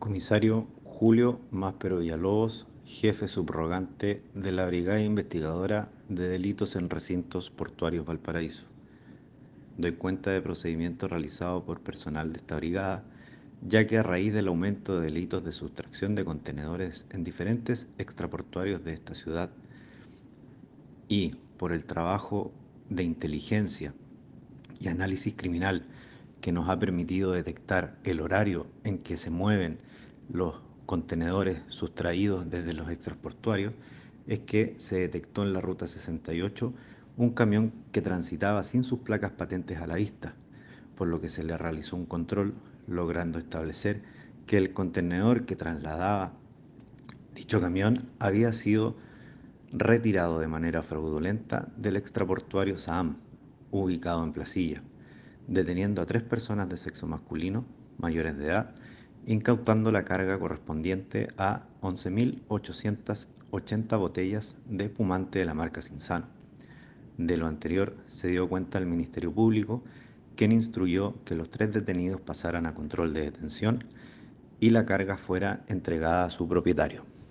Comisario Julio Máspero Villalobos, jefe subrogante de la Brigada Investigadora de Delitos en Recintos Portuarios Valparaíso. Doy cuenta de procedimientos realizados por personal de esta brigada, ya que a raíz del aumento de delitos de sustracción de contenedores en diferentes extraportuarios de esta ciudad y por el trabajo de inteligencia y análisis criminal que nos ha permitido detectar el horario en que se mueven los contenedores sustraídos desde los extraportuarios, es que se detectó en la ruta 68 un camión que transitaba sin sus placas patentes a la vista, por lo que se le realizó un control, logrando establecer que el contenedor que trasladaba dicho camión había sido retirado de manera fraudulenta del extraportuario Saham, ubicado en Placilla, deteniendo a 3 personas de sexo masculino, mayores de edad, incautando la carga correspondiente a 11.880 botellas de espumante de la marca Cinzano. De lo anterior se dio cuenta el Ministerio Público, quien instruyó que los 3 detenidos pasaran a control de detención y la carga fuera entregada a su propietario.